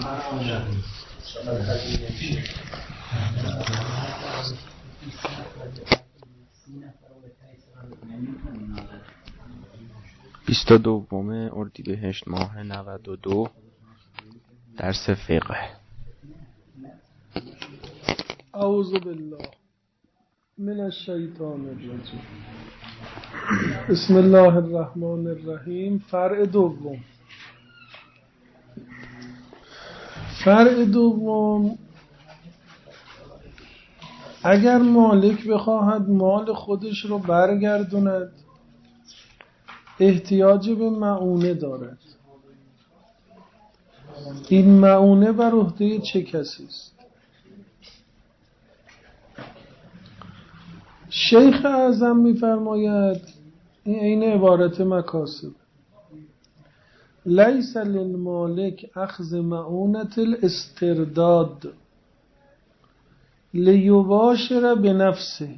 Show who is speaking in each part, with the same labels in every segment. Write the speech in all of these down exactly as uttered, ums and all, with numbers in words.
Speaker 1: بیست و دوم اردیبهشت ماه نود و دو درس فقه.
Speaker 2: اعوذ بالله من الشیطان الرجیم. بسم الله الرحمن الرحیم. فرع دوم. فرع دوم، اگر مالک بخواهد مال خودش رو برگردوند احتیاج به معونه دارد. این معونه بر عهده چه کسی است؟ شیخ اعظم می‌فرماید این عین عبارت مکاسب، لیس للمالک اخذ معونة الاسترداد لیباشر بنفسه.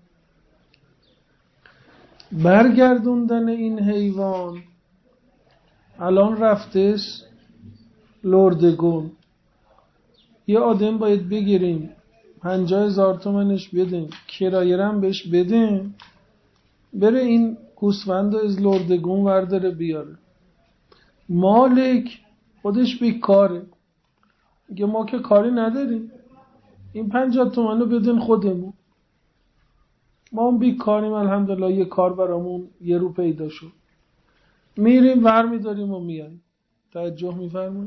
Speaker 2: برگردوندن این حیوان، الان رفتش لردگون، یه آدم باید بگیریم پنجاه هزار تومنش بدیم، کرایه هم بهش بدیم، بره این گوسفند از لردگون ورداره بیاره. مالک خودش بیکاره، میگه ما که کاری نداریم، این پنجاه تومنو بدین خودمون، ما هم بیکاریم، الحمدلله یه کار برامون یه رو پیدا شد، میریم ور میداریم و میاییم. توجه میفرمایید؟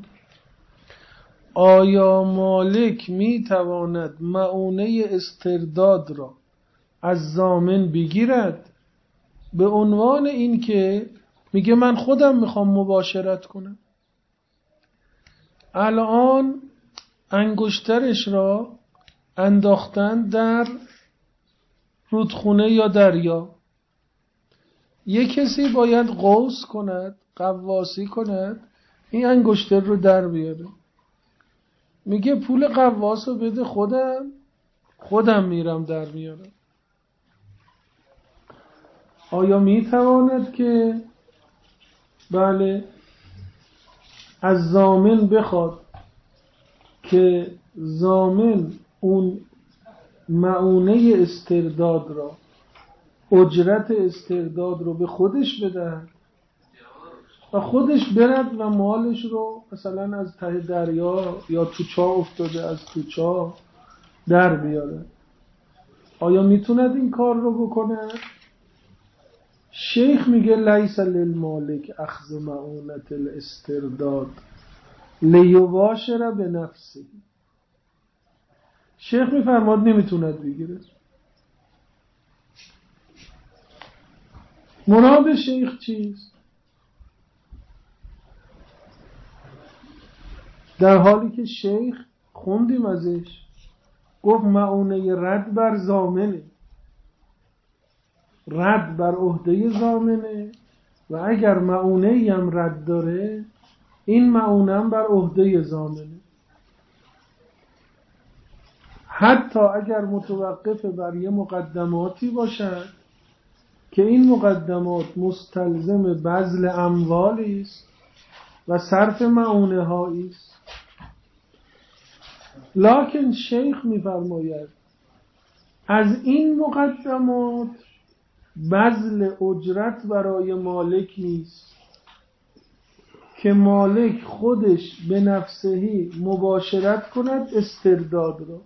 Speaker 2: آیا مالک میتواند معونه استرداد را از ضامن بگیرد به عنوان این که میگه من خودم میخوام مباشرت کنم؟ الان انگشترش را انداختن در رودخونه یا دریا، یک کسی باید غوص کند، غواصی کند، این انگشتر رو در بیاره. میگه پول غواص رو بده خودم، خودم میرم در میارم. آیا میتواند که بله از ضامن بخواد که ضامن اون معونه استرداد را، اجرت استرداد رو به خودش بده و خودش برد و مالش رو مثلا از ته دریا یا تو چاه افتاده از تو چاه در بیاره؟ آیا میتوند این کار رو بکنه؟ شیخ میگه لیس للمالک اخذ معونة الاسترداد لیباشر بنفسه. شیخ میفرماد نمیتوند بگیره. مراد شیخ چیست؟ در حالی که شیخ خوندیم ازش گفت معونه رد بر ضامنه، رد بر عهده ضامنه و اگر معونه ای هم رد داره این معونه هم بر عهده ضامنه، حتی اگر متوقف بر یه مقدماتی باشد که این مقدمات مستلزم بذل اموالی است و صرف معونه هایی است. لکن شیخ می‌فرماید از این مقدمات بذل اجرت برای مالک نیست که مالک خودش به نفسهی مباشرت کند استرداد را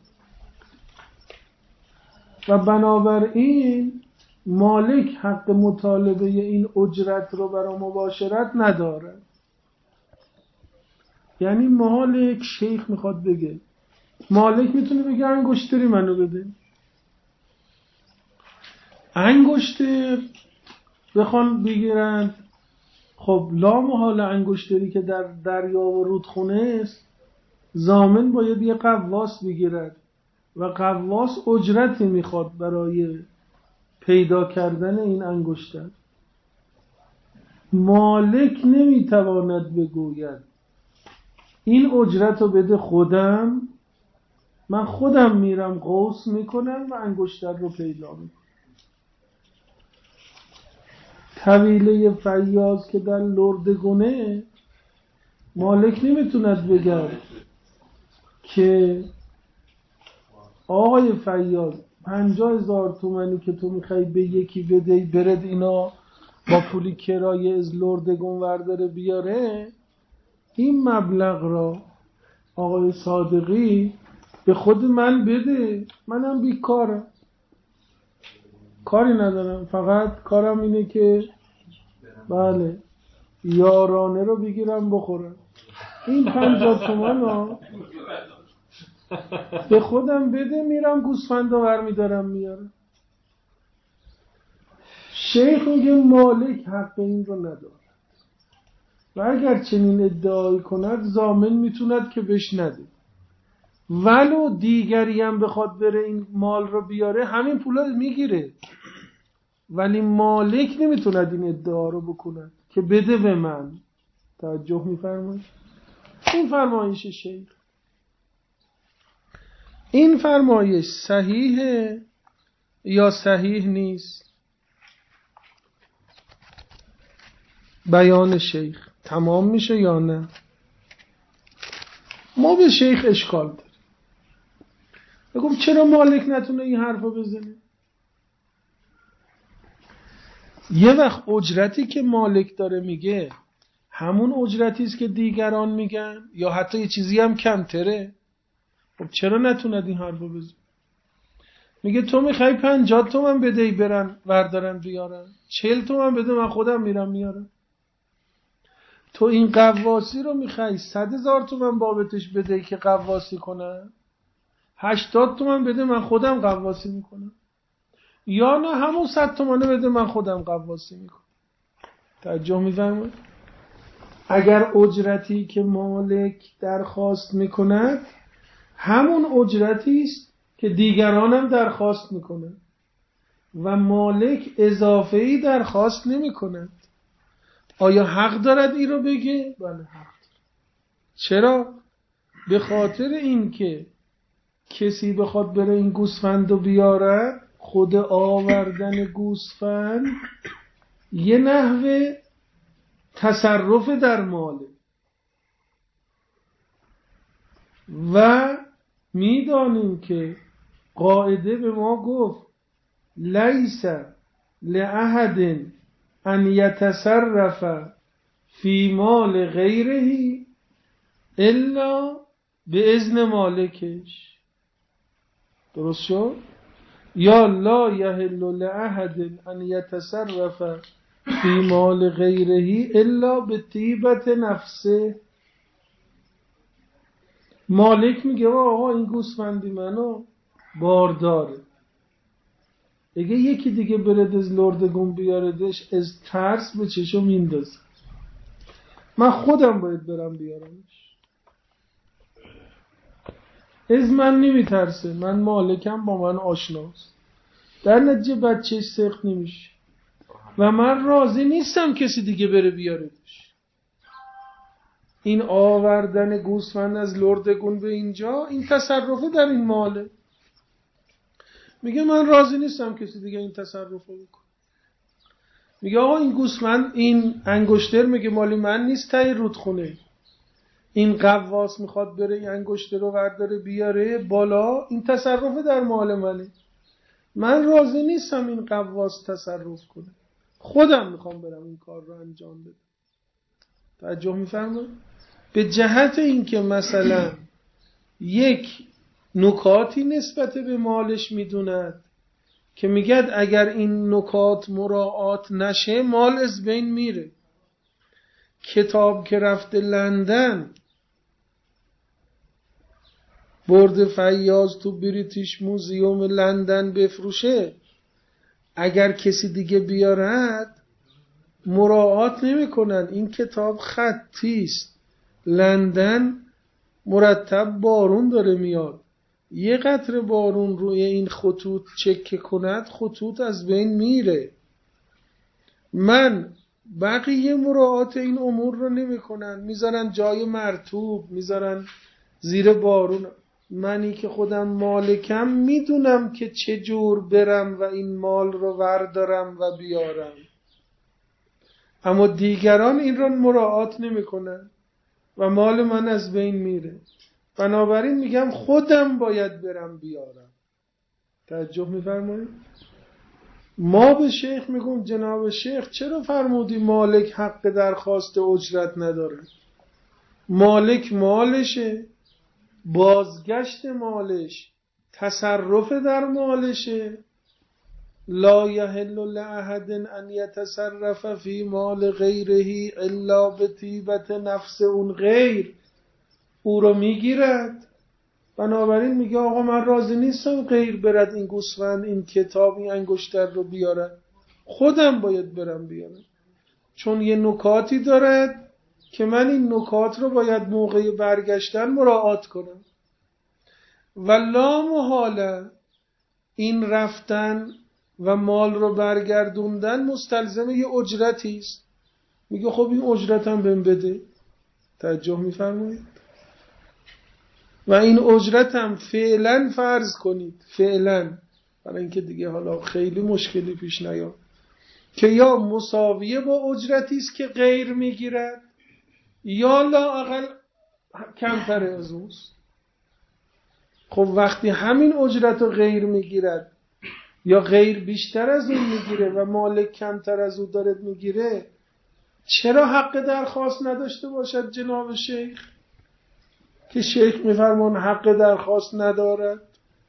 Speaker 2: و بنابراین مالک حق مطالبه این اجرت رو برای مباشرت ندارد. یعنی مالک، شیخ میخواد بگه مالک میتونه بگه انگشتری منو بده، انگشتر بخوان بگیرن، خب لا محاله انگشتری که در دریا و رودخونه است ضامن باید یه غواص بگیرد و غواص اجرتی میخواد برای پیدا کردن این انگشتر. مالک نمیتواند بگوید این اجرت رو بده خودم، من خودم میرم غوص میکنم و انگشتر رو پیدا میکنم. طویله فیاض که در لردگونه، مالک نمیتوند بگه که آقای فیاض پنجاه هزار تومنی که تو میخوای به یکی بده برد اینا با پولی کرایه از لردگون ورداره بیاره، این مبلغ را آقای صادقی به خود من بده، منم بیکارم، کاری ندارم، فقط کارم اینه که بله یارانه رو بگیرم بخورم. این پنجاه تومن ها به خودم بده، میرم گوسفند رو برمیدارم میارم. شیخ میگه مالک حق این رو نداره و اگر چنین ادعایی کند ضامن میتوند که بهش نده، ولو دیگری هم بخواد بره این مال رو بیاره همین پولا میگیره، ولی مالک نمیتوند این ادعا رو بکند که بده به من. توجه میفرمایید؟ این فرمایش شیخ. این فرمایش صحیحه یا صحیح نیست؟ بیان شیخ تمام میشه یا نه؟ ما به شیخ اشکال داریم. بگم چرا مالک نتونه این حرفو بزنه؟ یه وقت اجرتی که مالک داره میگه همون اجرتی است که دیگران میگن یا حتی یه چیزی هم کمتره. خب چرا نتوند این حرفو بزنه؟ میگه تو میخوای پنجاه تومن بدهی برن وردارن بیارن، چهل تومن بده من خودم میرم میارم. تو این قواسی رو میخوای صد هزار تومن بابتش بدهی که قواسی کنن، هشتاد تومن بده من خودم قواسی میکنم، یا نه همون صد تومنه بده من خودم قواسی میکنم. توجه میفرمایید؟ اگر اجرتی که مالک درخواست میکند همون اجرتی است که دیگران هم درخواست میکنند و مالک اضافه‌ای درخواست نمیکند، آیا حق دارد این رو بگه؟ بله حق دارد. چرا؟ به خاطر این که کسی بخواد بره این گوسفند رو بیارد، خود آوردن گوسفند یه نحوه تصرف در ماله و میدانیم که قاعده به ما گفت لیس لأحد ان یتصرف فی مال غیره الا به اذن مالکش. درست شد؟ یا لا یحل لأحد ان یتصرف فی مال غیره الا به طیبت نفسه. مالک میگه آقا این گوسفندی منو بارداره، اگه یکی دیگه برد از لردگون بیاردش از ترس به چشم میندازه، من خودم باید برم بیارمش. از من نمیترسه، من مالکم، با من آشناست، در نتیجه بچهش سخت نمیشه و من راضی نیستم کسی دیگه بره بیاردش. این آوردن گوسفند از لردگون به اینجا این تصرفه در این ماله. میگه من راضی نیستم کسی دیگه این تصرفه بکنه. میگه آقا این گوسفند، این انگشتر میگه مالی من نیست، تای رودخونه، این قواس میخواد بره این انگشتر رو ورداره بیاره بالا، این تصرفه در مال منه، من راضی نیستم این قواس تصرف کنه، خودم میخوام برم این کار رو انجام بدم. توجه میفرمایید؟ به جهت اینکه مثلا یک نکاتی نسبت به مالش میدوند که میگد اگر این نکات مراعات نشه مال از بین میره. کتاب که رفته لندن برد فیاض تو بریتیش موزیوم لندن بفروشه، اگر کسی دیگه بیارد مراعات نمیکنن. این کتاب خطی است، لندن مرتب بارون داره میاد، یه قطره بارون روی این خطوط چکه کند خطوط از بین میره. من بقیه مراعات این امور رو نمی کنن، میذارن جای مرطوب، میذارن زیر بارون. منی که خودم مالکم میدونم که چه جور برم و این مال رو وردارم و بیارم، اما دیگران این رو مراعات نمی کنن و مال من از بین میره. بنابراین میگم خودم باید برم بیارم. توجه میفرمایید؟ ما به شیخ میگم جناب شیخ چرا فرمودی مالک حق درخواست اجرت نداره؟ مالک مالشه، بازگشت مالش تصرف در مالشه. لا یحل لأحد ان یتصرف فی مال غیره الا بطیبت نفس اون غیر. او رو میگیرد. بنابراین میگه آقا من راضی نیستم غیر برد این گوسفند، این کتاب، این انگشتر رو بیارد، خودم باید برم بیارم، چون یه نکاتی دارد که من این نکات رو باید موقع برگشتن مراعات کنم. و لا محاله این رفتن و مال رو برگردوندن مستلزم یه اجرتی است. میگه خب این اجرتم بهم بده. توجه میفرمایید؟ و این اجرتم فعلا فرض کنید، فعلا، برای اینکه دیگه حالا خیلی مشکلی پیش نیاد، که یا مساویه با اجرتی است که غیر میگیرد یا لااقل کمتر از اوست. خب وقتی همین اجرت رو غیر میگیرد یا غیر بیشتر از اون میگیره و مالک کمتر از اون داره میگیره، چرا حق درخواست نداشته باشد جناب شیخ؟ که شیخ میفرمان حق درخواست ندارد.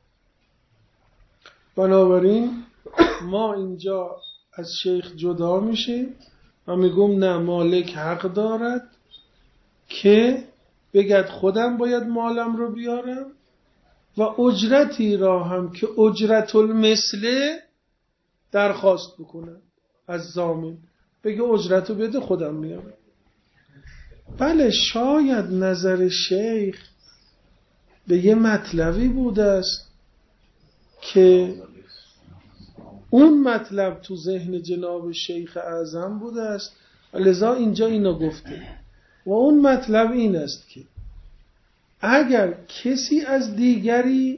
Speaker 2: بنابراین ما اینجا از شیخ جدا میشیم و میگم نه، مالک حق دارد که بگد خودم باید مالم رو بیارم و اجرتی را هم که اجرت المثله درخواست بکنم از ضامن، بگه اجرت رو بده خودم میارم. بله شاید نظر شیخ به یه مطلبی بوده است که اون مطلب تو ذهن جناب شیخ اعظم بوده است و لذا اینجا اینو گفته. و اون مطلب این است که اگر کسی از دیگری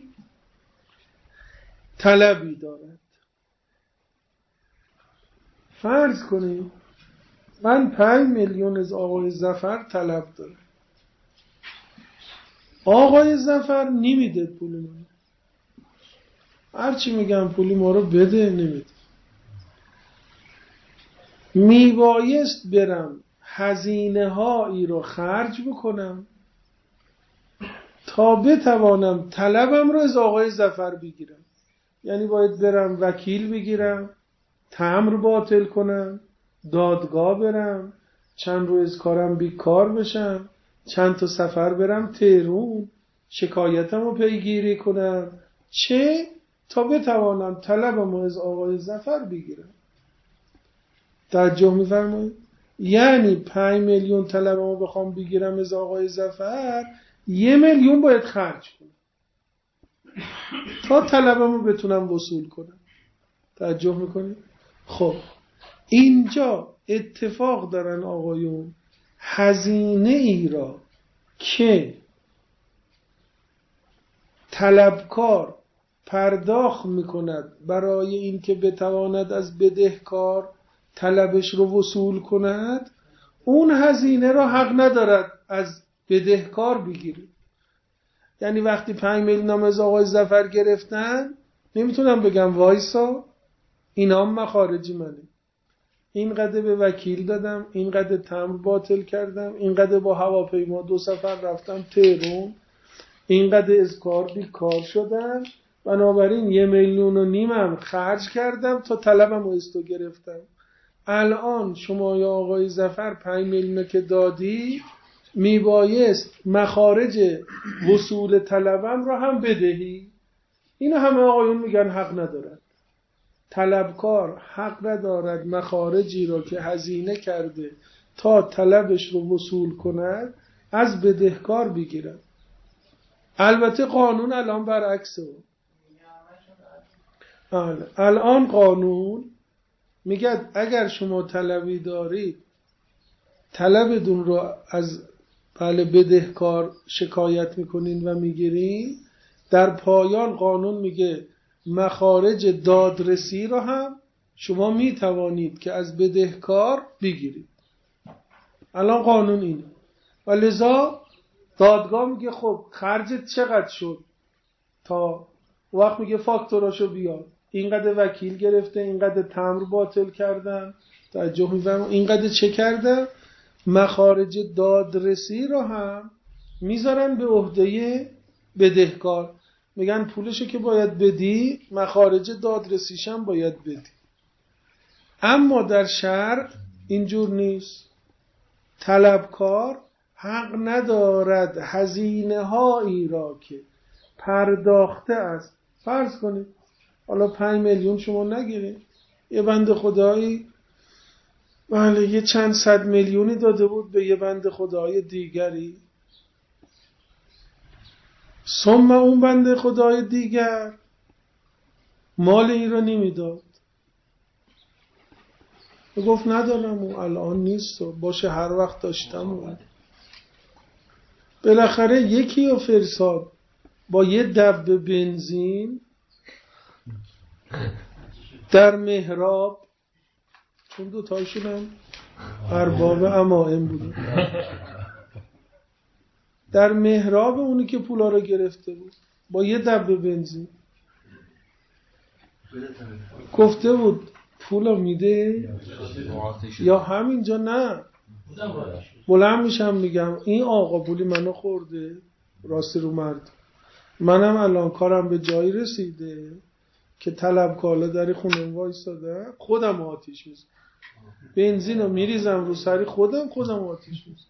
Speaker 2: طلبی دارد، فرض کنید من پنج میلیون از آقای ظفر طلب دارم، آقای ظفر نمیده پول من، هرچی میگم پولی ما رو بده نمیده. میبایست برم هزینه هایی رو خرج بکنم تا بتوانم طلبم رو از آقای ظفر بگیرم. یعنی باید برم وکیل بگیرم، تمبر باطل کنم، دادگاه برم، چند روز کارم بیکار بشم، چند تا سفر برم تهران، شکایتم رو پیگیری کنم، چه تا بتوانم طلبم رو از آقای ظفر بگیرم. توجه می‌فرمایید؟ یعنی پنج میلیون طلبم رو بخوام بگیرم از آقای ظفر، یه میلیون باید خرج کنم تا طلبم رو بتونم وصول کنم. توجه میکنید؟ خب اینجا اتفاق دارن آقایون هزینه ای را که طلبکار پرداخت میکند برای اینکه بتواند از بدهکار طلبش رو وصول کند، اون هزینه را حق ندارد از بدهکار بگیره. یعنی وقتی پنج میلیون از آقای ظفر گرفتن، نمیتونم بگم وایسا اینا هم مخارجی منه، اینقدر به وکیل دادم، اینقدر تمبر باطل کردم، اینقدر با هواپیما دو سفر رفتم تهران، اینقدر از کار بیکار شدم، بنابراین یه میلیون و نیمم خرج کردم تا طلبم رو از تو گرفتم. الان شما یا آقای ظفر پنج میلیون که دادی، میبایست مخارج وصول طلبم رو هم بدهی. اینو همه آقایون میگن حق ندارد. طلبکار حق ندارد مخارجی را که هزینه کرده تا طلبش رو وصول کند از بدهکار بگیرد. البته قانون الان برعکسه. الان قانون میگه اگر شما طلبی دارید، طلبتون رو از بله بدهکار شکایت میکنین و میگیرین، در پایان قانون میگه مخارج دادرسی رو هم شما میتوانید که از بدهکار بگیرید. الان قانون اینه و لذا دادگاه میگه خب خرجت چقدر شد، تا وقت میگه فاکتوراشو بیار، اینقدر وکیل گرفته، اینقدر تمر باطل کردن، توجه میفرمایید، اینقدر چه کردن. مخارج دادرسی رو هم میذارن به عهده بدهکار، میگن پولشو که باید بدی، مخارج دادرسیش هم باید بدی. اما در شرع اینجور نیست. طلبکار حق ندارد هزینه هایی را که پرداخته است، فرض کنید حالا پنج میلیون شما نگیرید، یه بند خدایی بله یه چند صد میلیونی داده بود به یه بند خدای دیگری، ثم اون بند خدای دیگر مال این رو نمیداد، گفت ندارم و الان نیست و باشه هر وقت داشتم و بالاخره یکی رو فرستاد با یه دبه بنزین در محراب، چون دوتایشون هم ارباب عمائم بودن، در محراب اونی که پولا رو گرفته بود با یه دبه بنزین گفته بود پولا میده یا همینجا نه. بلند میشم میگم این آقا پولی منو خورده، راستی رو مرد، منم الان کارم به جایی رسیده که طلبکارا در خونه وایساده، خودم آتیش میزنم، بنزین رو میریزم رو سری خودم خودم آتیش میزنم،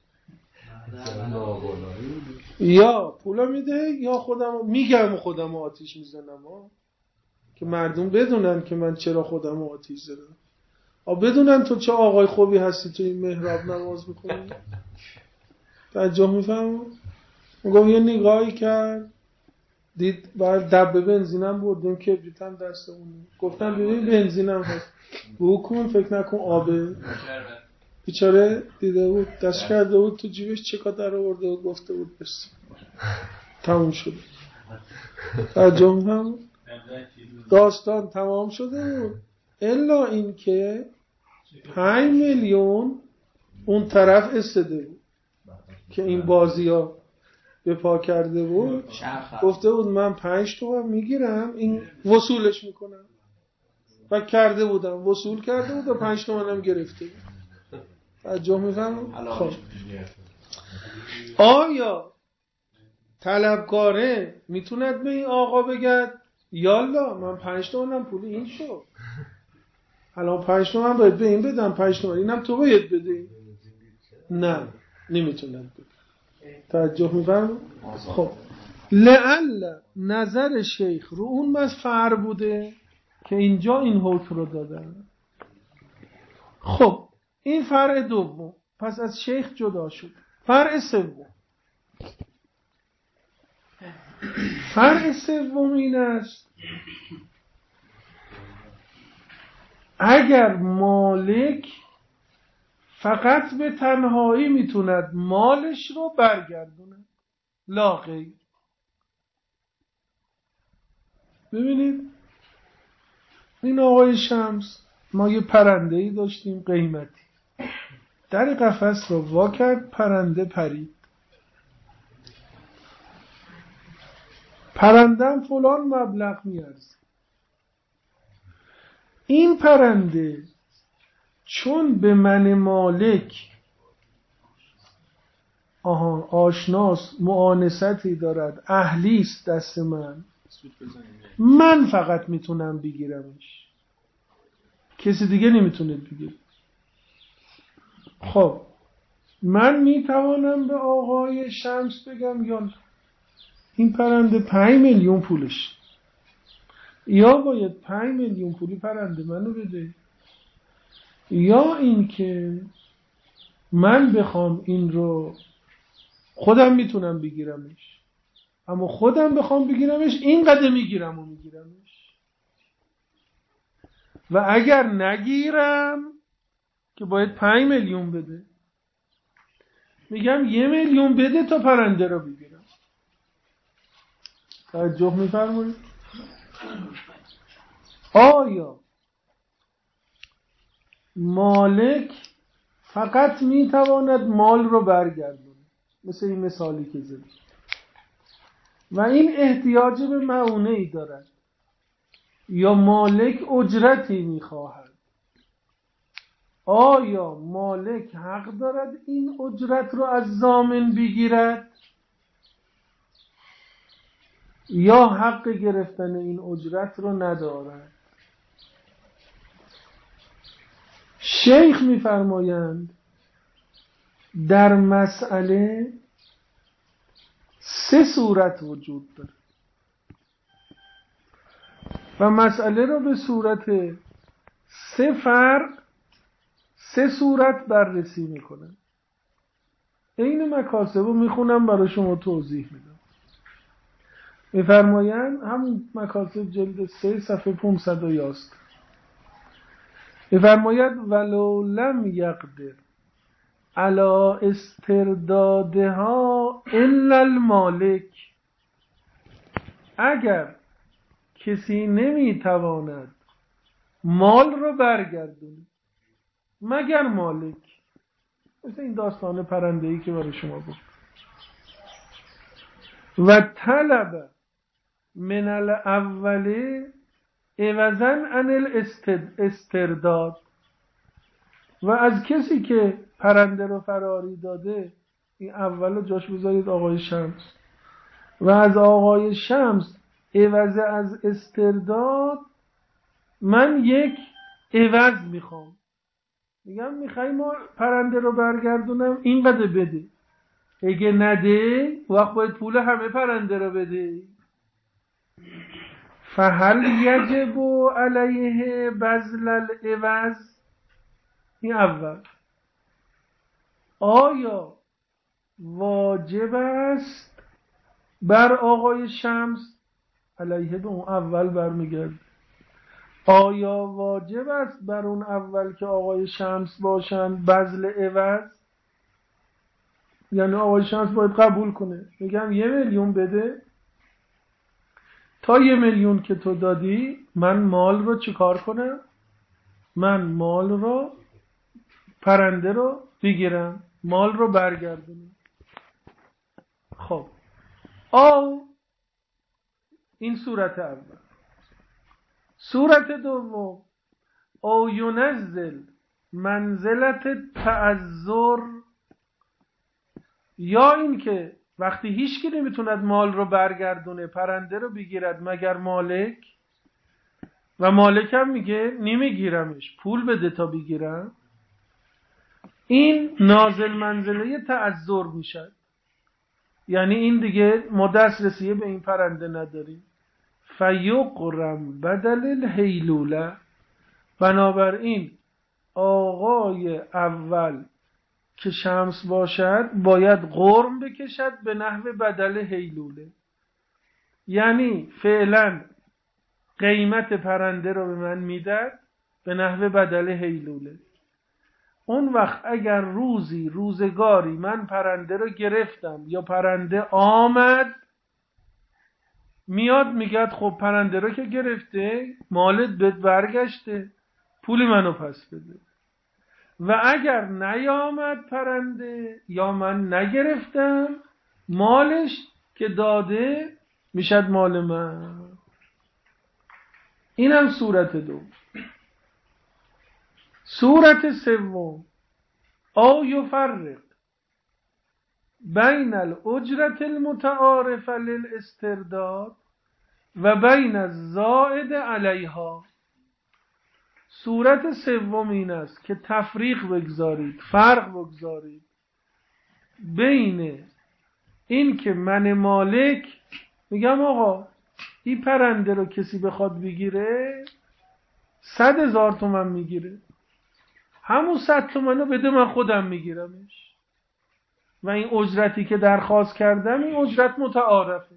Speaker 2: یا پولا میده یا خودم میگم خودم آتیش میزنم ها، که مردم بدونن که من چرا خودم آتیش زدم، آ بدونن تو چه آقای خوبی هستی تو این محراب نماز میخونی. توجه میفهمم. میگم یه نگاهی کرد دید بعد دبه بنزینم بردیم کبریتم دستمون، گفتم ببین بنزینم هست بو کن، فکر نکن آبه. بیچاره دیده بود دست کرده بود تو جیبش چکا در آورده بود، گفته بود بس تموم شده. توجه میفهمم. داستان تمام شده بود الا این که پنج میلیون اون طرف استده بود که این بازی ها به پا کرده بود، گفته بود من پنج تومن میگیرم این وصولش میکنم و کرده بودم وصول کرده بود و پنج تومن هم گرفته بود. توجه میفهم. خب آیا طلبکاره میتوند به این آقا بگد یالا من پنج تومنم پول این شد، الان پنج تومن باید به این بدم، پنج تومن اینم تو باید بده؟ نه نمیتوند بگه. توجه میفهم. خب لعل نظر شیخ رو اون مسفر بوده که اینجا این حکم رو دادن. خب این فرع دوم پس از شیخ جدا شد. فرع سوم فرع سوم این است اگر مالک فقط به تنهایی میتوند مالش رو برگردونه لا غیر. ببینید این آقای شمس ما یه پرنده‌ای داشتیم قیمتی، در قفس رو وا کرد، پرنده پرید، پرندم فلان مبلغ میارزه. این پرنده چون به من مالک آها آشناس معانستی دارد، اهلیست دست من، من فقط میتونم بگیرمش، کسی دیگه نمیتونه بگیره. خب من میتوانم به آقای شمس بگم یا این پرنده پنج میلیون پولش، یا باید پنج میلیون پولی پرنده منو بده، یا این که من بخوام این رو خودم میتونم بگیرمش، اما خودم بخوام بگیرمش اینقدر میگیرم و میگیرمش، و اگر نگیرم که باید پنج میلیون بده، میگم یه میلیون بده تا پرنده رو بگیرم. توجه میفرمایید. آیا مالک فقط میتواند مال رو برگردونه مثل این مثالی که زدم. و این احتیاج به معونه‌ای دارد یا مالک اجرتی میخواهد. آیا مالک حق دارد این اجرت رو از ضامن بگیرد یا حق گرفتن این اجرت رو ندارد؟ شیخ میفرمایند در مسئله سه صورت وجود داره و مسئله رو به صورت سه فرق سه صورت بررسی میکنه. این مکاسب رو میخونم برای شما توضیح میدم. میفرمایند همون مکاسب جلد سه صفحه پانصد و یازده. میفرماید ولو لم یقدر علی استردادها الا المالک، اگر کسی نمیتواند مال رو برگردونه مگر مالک، مثل این داستان پرنده‌ای که برای شما گفت، و طلب من الاول عوضا عن الاسترداد، و از کسی که پرنده رو فراری داده، این اولو جاش بذارید آقای شمس، و از آقای شمس عوض از استرداد من یک عوض میخوام، میگم میخوای ما پرنده رو برگردونم اینقدر بده، اگه نده وقت باید پول همه پرنده رو بده. فهل یجب علیه بذل العوض، این اول، آیا واجب است بر آقای شمس، علیه به اون اول برمیگرد، آیا واجب است بر اون اول که آقای شمس باشن بذل عوض، یعنی آقای شمس باید قبول کنه، میگم یه میلیون بده، تا یه میلیون که تو دادی من مال رو چیکار کنم؟ من مال رو پرنده رو بگیرم، مال رو برگردونم. خب او این صورت اول. صورت دوم، او ینزل منزلت تعذر، یا این که وقتی هیچکی نمیتوند مال رو برگردونه پرنده رو بگیرد مگر مالک، و مالک هم میگه نمیگیرمش پول بده تا بگیرم، این نازل منزله تعذر میشد، یعنی این دیگه ما دسترسی به این پرنده نداریم. فیقرم بدل الهیلوله، بنابراین آقای اول که شمس باشد باید قرم بکشد به نحو بدل هیلوله، یعنی فعلا قیمت پرنده رو به من میداد به نحو بدل هیلوله. اون وقت اگر روزی روزگاری من پرنده رو گرفتم یا پرنده آمد، میاد میگه خب پرنده رو که گرفته مالت بهت برگشته پول منو پس بده، و اگر نیامد پرنده یا من نگرفتم مالش که داده میشد مال من. اینم صورت دو. صورت سوم، او یفرق بین الاجرت المتعارف للاسترداد و بین الزائد علیها. صورت سوم این است که تفریق بگذارید، فرق بگذارید بین این که من مالک میگم آقا این پرنده رو کسی بخواد بگیره صد هزار تومن میگیره، همون صد تومن رو بده من خودم میگیرمش، و این اجرتی که درخواست کردم این اجرت متعارفه.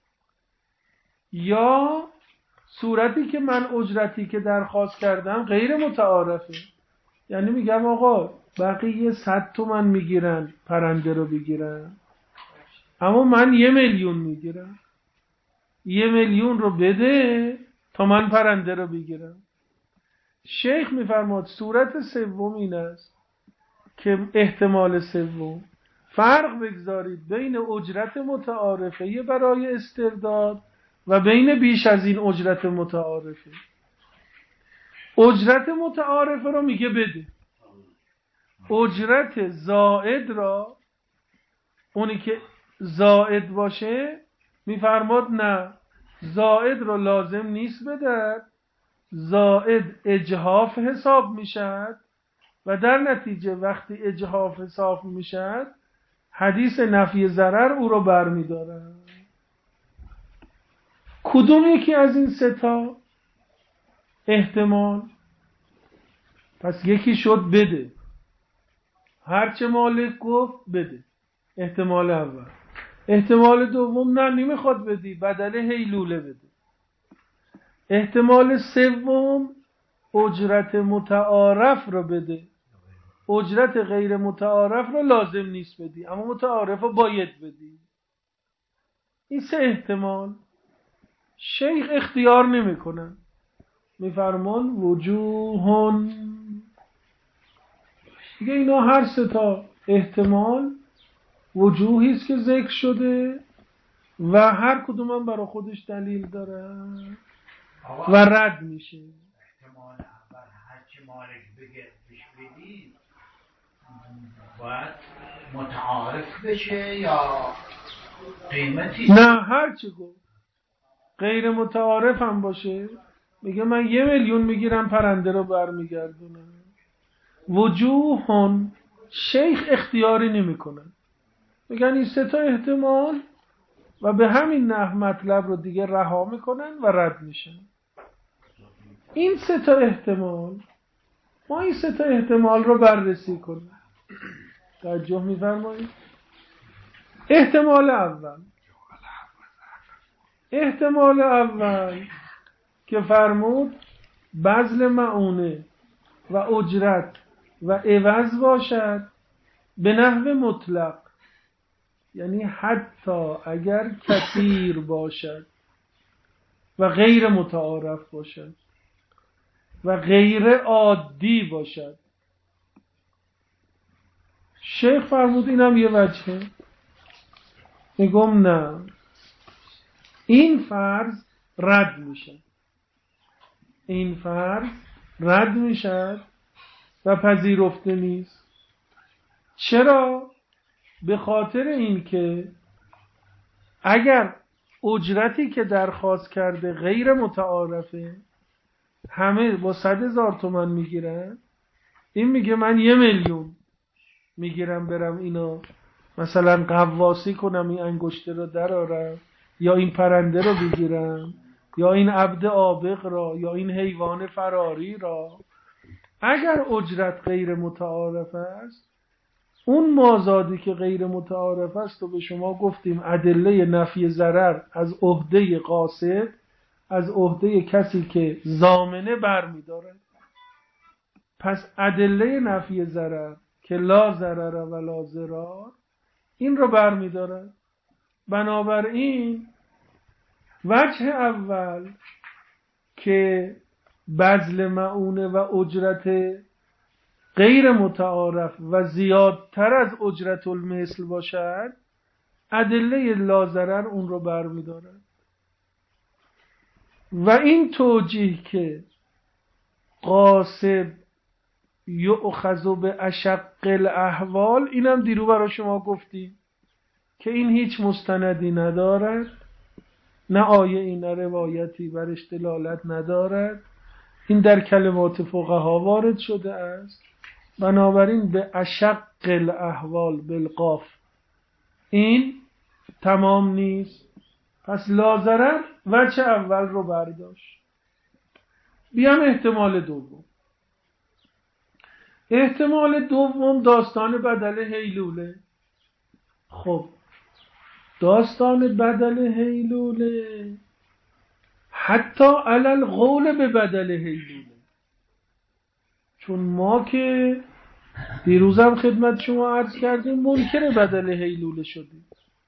Speaker 2: یا صورتی که من اجرتی که درخواست کردم غیر متعارفه، یعنی میگم آقا بقیه صد تومن میگیرن پرنده رو بگیرن اما من یه میلیون میگیرم، یه میلیون رو بده تا من پرنده رو بگیرم. شیخ میفرماد صورت سوم این است که احتمال سوم، فرق بگذارید بین اجرت متعارفه برای استرداد و بین بیش از این اجرت متعارفه. اجرت متعارفه رو میگه بده، اجرت زائد را، اونی که زائد باشه میفرماد نه، زائد رو لازم نیست بده، زائد اجحاف حساب میشد و در نتیجه وقتی اجحاف حساب میشد حدیث نفی ضرر او رو برمیداره. کدوم یکی از این سه تا احتمال؟ پس یکی شد بده، هرچه مالک گفت بده، احتمال اول. احتمال دوم نه نمیخواد بدی، بدل هیلوله بده. احتمال سوم اجرت متعارف رو بده، اجرت غیر متعارف رو لازم نیست بدی اما متعارف رو باید بدی. این سه احتمال شیخ اختیار نمی کنن، میفرمان وجوهن دیگه. اینا هر سه تا احتمال وجوهی است که ذکر شده و هر کدوم هم برای خودش دلیل داره و رد میشه.
Speaker 3: احتمال اول هرچی مالک بگه بش بدی باید متعارف بشه یا قیمتی؟
Speaker 2: نه هرچی گفت غیر متعارف هم باشه، میگه من یه میلیون میگیرم پرنده رو برمیگردونم. وجوهن شیخ اختیاری نمیکنه، میگن این سه تا احتمال و به همین نحو مطلب رو دیگه رها میکنن و رد میشن. این سه تا احتمال، ما این سه تا احتمال رو بررسی کنیم. توجه میفرمایید. احتمال اول، احتمال اول که فرمود بذل معونه و اجرت و عوض باشد به نحو مطلق، یعنی حتی اگر کثیر باشد و غیر متعارف باشد و غیر عادی باشد. شیخ فرمود اینم یه وجهه. میگم نه، این فرض رد میشه، این فرض رد میشه و پذیرفته نیست. چرا؟ به خاطر این که اگر اجرتی که درخواست کرده غیر متعارفه، همه با صد هزار تومن میگیرن، این میگه من یه میلیون میگیرم برم اینو مثلا قواسی کنم، این انگشته رو درارم یا این پرنده رو بگیرم یا این عبد عابق را یا این حیوان فراری را. اگر اجرت غیر متعارف است، اون مازادی که غیر متعارف است و به شما گفتیم ادله نفی ضرر از عهده قاصد، از عهده کسی که ضامنه برمی‌داره. پس ادله نفی ضرر که لا ضرر و لا ضرار این رو برمی‌داره. بنابراین وجه اول که بذل معونه و اجرت غیر متعارف و زیادتر از اجرت المثل باشد، ادله لا ضرر اون رو برمی‌داره. و این توجیه که قاصد یؤخذ به اشق الاحوال، اینم دیرو برای شما گفتیم که این هیچ مستندی ندارد، نه آیه این نه روایتی برش دلالت ندارد، این در کلمات فقها وارد شده است. بنابراین به اشق الاحوال بالقاف این تمام نیست. پس لا ضرر وجه اول رو برداشت. بیام احتمال دوم. احتمال دوم داستان بدل هیلوله. خب داستان بدل هیلوله حتی علل قول به بدل هیلوله، چون ما که دیروزم خدمت شما عرض کردیم منکر بدل هیلوله شدیم،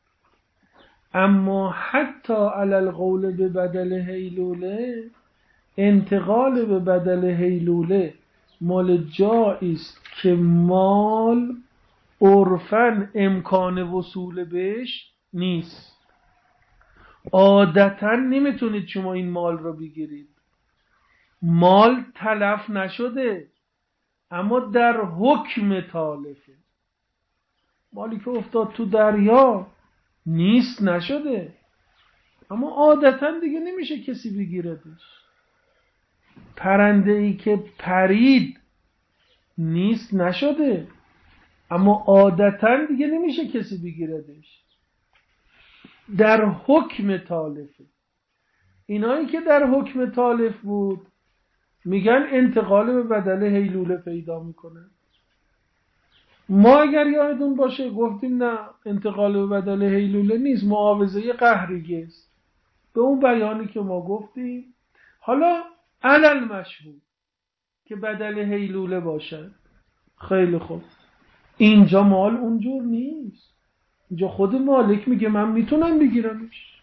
Speaker 2: اما حتی علل قول به بدل هیلوله، انتقال به بدل هیلوله مال جایی است که مال عرفاً امکان وصول بهش نیست. عادتاً نمیتونید شما این مال رو بگیرید. مال تلف نشده اما در حکم تالفه. مالی که افتاد تو دریا نیست نشده، اما عادتاً دیگه نمیشه کسی بگیردش. پرنده ای که پرید نیست نشده، اما عادتاً دیگه نمیشه کسی بگیردش. در حکم تالفه. اینایی که در حکم تالف بود میگن انتقال به بدل هیلوله پیدا میکنه. ما اگر یادتون باشه گفتیم نه، انتقال به بدل هیلوله نیست، معاوضه قهریه است، به اون بیانی که ما گفتیم. حالا علل مشهور که بدل هیلوله باشد. خیلی خوب، اینجا مال اونجور نیست. اینجا خود مالک میگه من میتونم بگیرمش.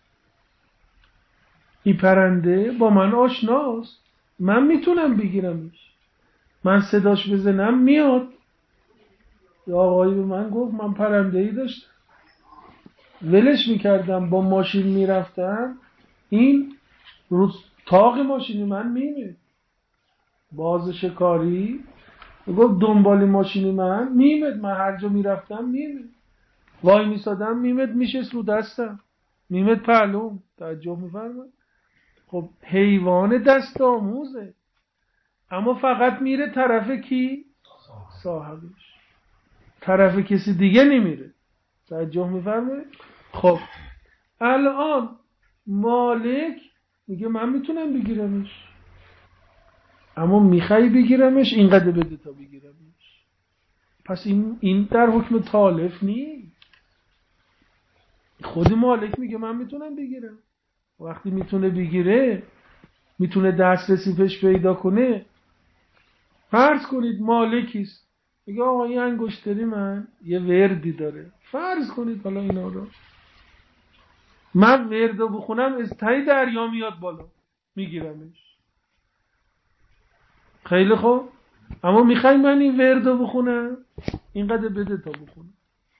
Speaker 2: این پرنده با من آشناست، من میتونم بگیرمش. من صداش بزنم میاد. یه آقایی به من گفت من پرنده ای داشتم، ولش میکردم، با ماشین میرفتم، این رو تاق ماشینی من میمه. باز شکاری گفت دنبال ماشینی من میمد، من هر جا میرفتم میمد، وای میسادم میمد، میشست رو دستم، میمد پهلوم. توجه میفرمایید؟ خب حیوان دست آموزه، اما فقط میره طرف کی؟ صاحبش، طرف کسی دیگه نمیره. توجه میفرمایید؟ خب الان مالک میگه من میتونم بگیرمش، اما میخوای بگیرمش اینقدر بده تا بگیرمش. پس این این در حکم تالف نیست. خود مالک میگه من میتونم بگیرم. وقتی میتونه بگیره، میتونه دسترسی پیش پیدا کنه. فرض کنید مالکیست، میگه آقا این انگشتری من یه وردی داره، فرض کنید حالا اینا رو من وردو بخونم از ته دریا میاد بالا، میگیرمش. خیلی خوب، اما میخوای من این وردو بخونم اینقدر بده تا بخونم.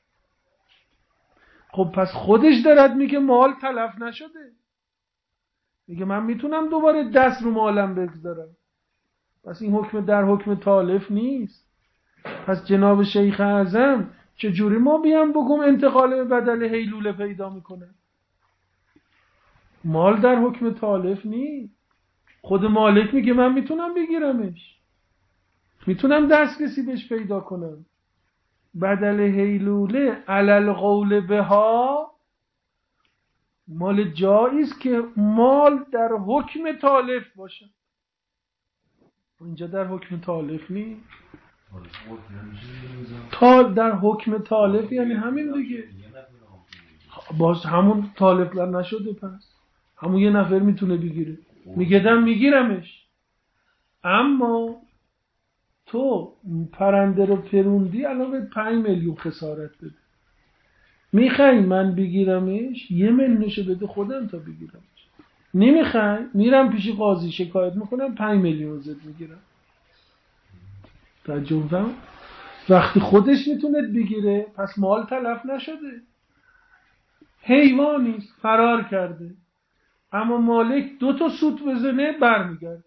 Speaker 2: خب پس خودش دارد میگه مال تلف نشده، میگه من میتونم دوباره دست رو مالم بگذارم. پس این حکم در حکم تالف نیست. پس جناب شیخ اعظم چجوری ما بیام بگم انتقال به بدل هیلوله پیدا میکنه؟ مال در حکم تالف نیست. خود مالک میگه من میتونم بگیرمش، میتونم دسترسی بهش پیدا کنم. بدل هیلوله علل قول بها مال جاییست که مال در حکم تالف باشه. اینجا در حکم تالف نیست. تال در حکم تالف یعنی همین دیگه، باز همون تالف در نشده، پس همون یه نفر میتونه بگیره. میگدم میگیرمش، اما تو پرنده رو پروندی الان به پنج میلیون خسارت بده. میخوای من بگیرمش یه میلیونشو بده خودم تا بگیرمش. نمیخوای میرم پیش قاضی شکایت میکنم پنج میلیون زد میگیرم. تجربه وقتی خودش میتونه بگیره پس مال تلف نشده. حیوانیست فرار کرده، اما مالک دو تا سوت بزنه برمیگرده.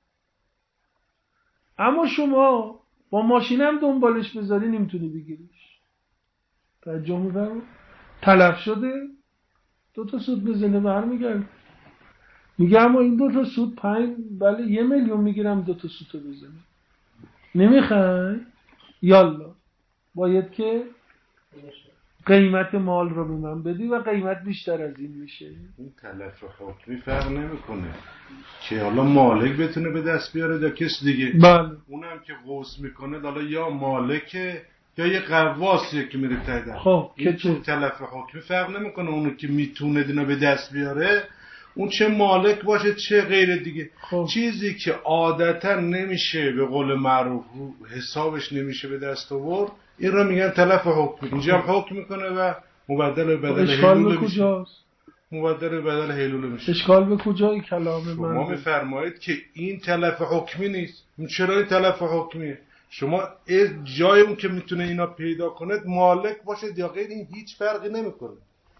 Speaker 2: اما شما با ماشینم دنبالش بذاری نمیتونی بگیریش. توجه می‌فرمایید؟ تلف شده، دو تا سوت بزنه برمیگرده. میگه اما این دو تا سوت پنج بله یه میلیون میگیرم دو تا سوتو بزنه. نمیخوای؟ یالا باید که قیمت مال رو به من بدی و قیمت بیشتر از این میشه.
Speaker 4: این تلف حکمی فرق نمیکنه که حالا مالک بتونه به دست بیاره یا کس دیگه.
Speaker 2: بله.
Speaker 4: اونم که قوس میکنه حالا یا مالکه یا یه قواسیه که میره ته دست.
Speaker 2: خب
Speaker 4: این تو تلف حکمی فرق نمیکنه. اونو که میتونه دینا به دست بیاره اون چه مالک باشه چه غیر دیگه. خب. چیزی که عادتا نمیشه به قول معروف حسابش نمیشه به دست آورد این را میگن تلف حکمی. اینجا هم حکم میکنه و مبدل بدل هیلوله میشه. مبدل بدل هیلوله میشه.
Speaker 2: اشکال به کجای کلام من؟
Speaker 4: شما میفرمایید که این تلف حکمی نیست. چرا این تلف حکمیه؟ شما جای اون که میتونه اینا پیدا کنه مالک باشه یا غیر این هیچ فرقی نمیکنه.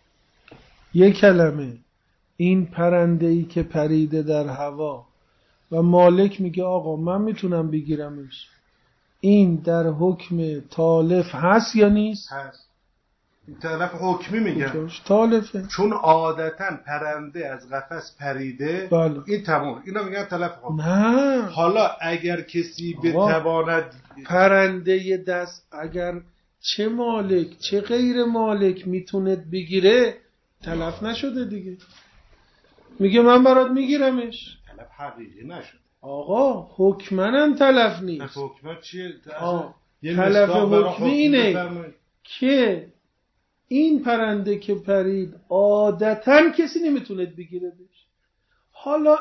Speaker 2: یک کلمه این پرنده‌ای که پریده در هوا و مالک میگه آقا من میتونم بگیرمش، این در حکم تالف هست یا نیست؟
Speaker 4: هست. این تلف حکمی میگن
Speaker 2: تالفه،
Speaker 4: چون عادتا پرنده از قفس پریده.
Speaker 2: بله.
Speaker 4: این تمام اینا میگن تلف حکمی.
Speaker 2: نه
Speaker 4: حالا اگر کسی بتواند
Speaker 2: پرنده دست اگر چه مالک چه غیر مالک میتونه بگیره تلف نشده دیگه. میگه من برات میگیرمش،
Speaker 4: تلف حقیقی نشده
Speaker 2: آقا حکمنم تلف نیست.
Speaker 4: حکمت چیه؟
Speaker 2: تلف حکمی اینه که این پرنده که پرید عادتا کسی نمیتونه بگیره بش. حالا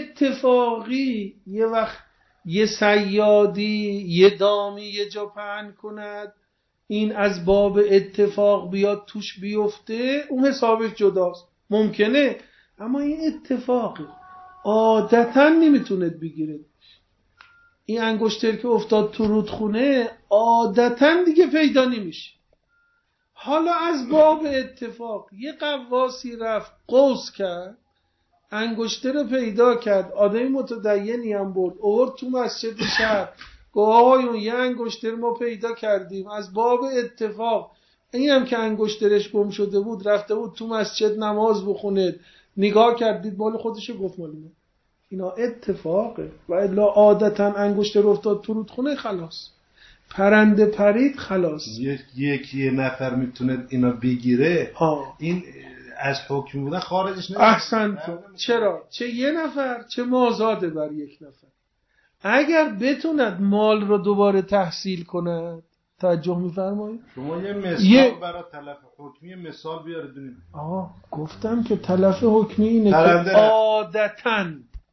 Speaker 2: اتفاقی یه وقت یه صیادی یه دامی یه جا پهن کند، این از باب اتفاق بیاد توش بیفته، اون حسابش جداست، ممکنه، اما این اتفاقی عادتا نمیتونه بگیره. این انگشتر که افتاد تو رودخونه عادتا دیگه پیدا نمیشه. حالا از باب اتفاق یه قواسی رفت قوس کرد، انگشتر رو پیدا کرد، آدمی متدینی هم بود، آورد تو مسجد شهر، گفت آقایون یه انگشتر ما پیدا کردیم از باب اتفاق. اینم که انگشترش گم شده بود رفته بود تو مسجد نماز بخونه، نگاه کردید مال خودش، گفت مال من. اینا اتفاقه و الا عادتا انگشتر افتاد تو رودخونه خلاص، پرنده پرید خلاص.
Speaker 4: یکی یه نفر میتونه اینا بگیره
Speaker 2: ها.
Speaker 4: این از حکم بودن خارجش نمیشه.
Speaker 2: احسن تو. چرا؟ چه یه نفر چه مازاده بر یک نفر. اگر بتوند مال رو دوباره تحصیل کند، توجه میفرمایید؟
Speaker 4: شما یه مثال
Speaker 2: یه...
Speaker 4: برای تلف حکمی مثال بیاردونید.
Speaker 2: آها گفتم که تلف حکمی اینه که عادتاً،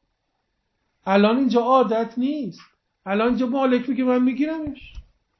Speaker 2: الان اینجا عادت نیست، الان اینجا مالک میگه من میگیرمش،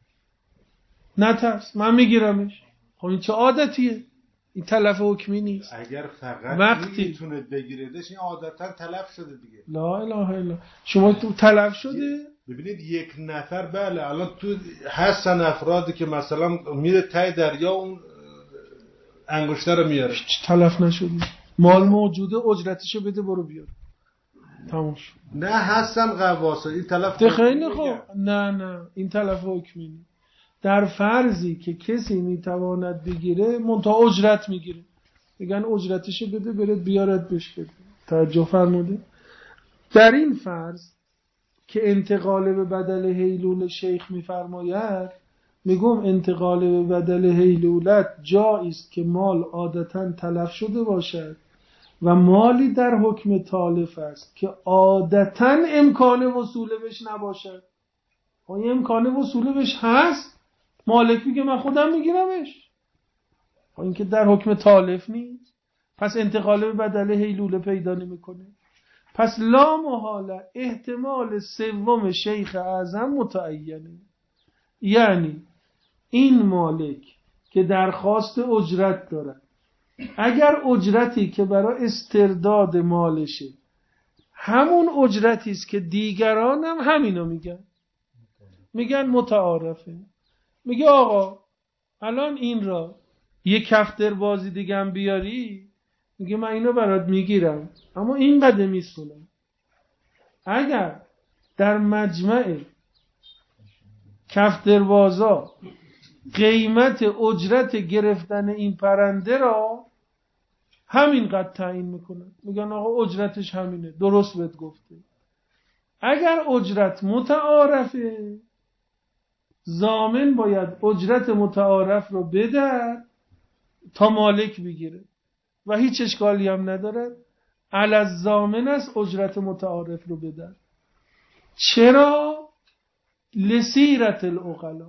Speaker 2: نترس من میگیرمش. خب این چه عادتیه؟ این تلف حکمی نیست.
Speaker 4: اگر فقط
Speaker 2: وقتی
Speaker 4: میتونه بگیردش این عادتا تلف شده دیگه.
Speaker 2: لا اله الا شما تو تلف شده.
Speaker 4: ببینید یک نفر بله الان تو هستن افرادی که مثلا میره ته دریا اون انگشتر رو میاره،
Speaker 2: تلف نشده، مال موجوده، اجرتشو بده برو بیار، تموم شد.
Speaker 4: نه هستن قواسا این تلف
Speaker 2: خیلی خوب. نه نه این تلف حکمی نیست. در فرضی که کسی میتواند بگیره منتها اجرت میگیره، میگن اجرتشو بده برید بیارد بش بده. توجه فرموده؟ در این فرض که انتقال به بدل هیلول شیخ میفرماید، میگم انتقال به بدل هیلولت جایی است که مال عادتا تلف شده باشد و مالی در حکم تالف است که عادتا امکان وصول بهش نباشد. آیا امکان وصول بهش هست؟ مالک میگه من خودم میگیرمش، این که در حکم تالف نیست، پس انتقال به بدل هیلوله پیدا نمیکنه. پس لا محاله احتمال سوم شیخ اعظم متعینه، یعنی این مالک که درخواست اجرت دارد، اگر اجرتی که برای استرداد مالشه همون اجرتی است که دیگران هم همینو میگن، میگن متعارفه، میگه آقا الان این را یک کفتر بازی دیگه هم بیاری، میگه من اینو برات میگیرم اما این قدر میسونم. اگر در مجمع کفتر بازا قیمت اجرت گرفتن این پرنده را همین قدر تعیین میکنن، میگن آقا اجرتش همینه، درست بهت گفته. اگر اجرت متعارفه ضامن باید اجرت متعارف رو بده تا مالک بگیره و هیچ اشکالی هم نداره، علی الضامن است اجرت متعارف رو بده. چرا؟ لسیرت العقلا،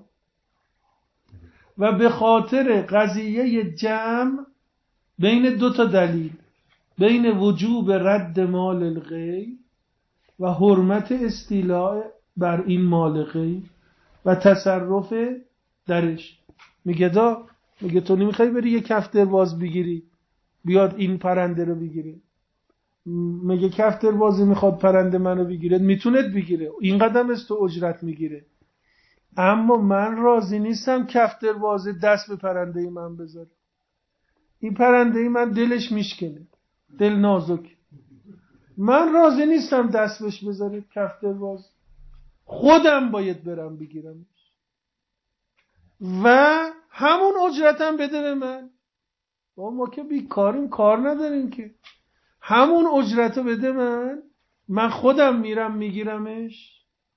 Speaker 2: و به خاطر قضیه جمع بین دو تا دلیل، بین وجوب رد مال الغیر و حرمت استیلاء بر این مال غیر و تصرف درش. میگه دا میگه تو نمیخوای بری یه کفتر باز بگیری بیاد این پرنده رو بگیره، میگه کفتر بازی میخواد پرنده منو بگیره، میتونه بگیره، این قدم است تو اجرت میگیره. اما من راضی نیستم کف دروازه دست به پرنده من بذاره. این پرنده من دلش میشکنه، دل نازک، من راضی نیستم دست بهش بذاره کف دروازه، خودم باید برم بگیرم و همون اجرتم بده به من. با ما که بیکاریم، کار نداریم که، همون اجرتو بده من، من خودم میرم میگیرمش.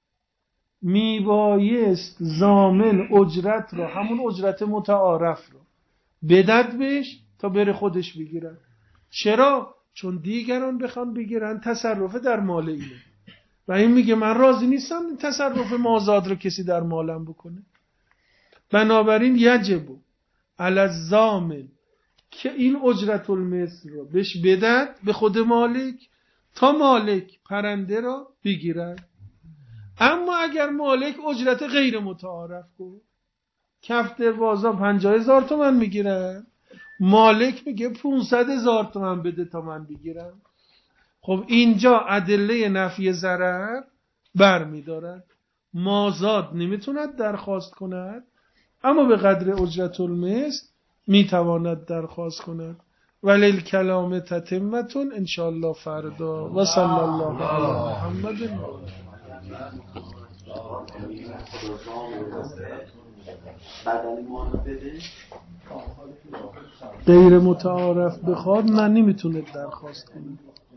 Speaker 2: میبایست ضامن اجرت رو، همون اجرت متعارف رو بدد بهش تا بره خودش بگیرن. چرا؟ چون دیگران بخوان بگیرن تصرف در مال اینه و این میگه من راضی نیستم تصرف مازاد رو کسی در مالم بکنه. بنابراین یجب علی الضامن که این اجرت المثل رو بهش بدد به خود مالک تا مالک پرنده را بگیرد. اما اگر مالک اجرت غیر متعارف کنه، کف دروازه پنجاه هزار تومن میگیرن، مالک میگه پونصد هزار تومن بده تا من بگیرم، خب اینجا ادله نفی ضرر برمیدارد. مازاد نمیتوند درخواست کند اما به قدر اجرت المثل میتواند درخواست کند. ولیل کلام تتمتون انشاءالله فردا. و صلی الله علی محمد. غیر متعارف بخواد من نمیتونه درخواست کنم.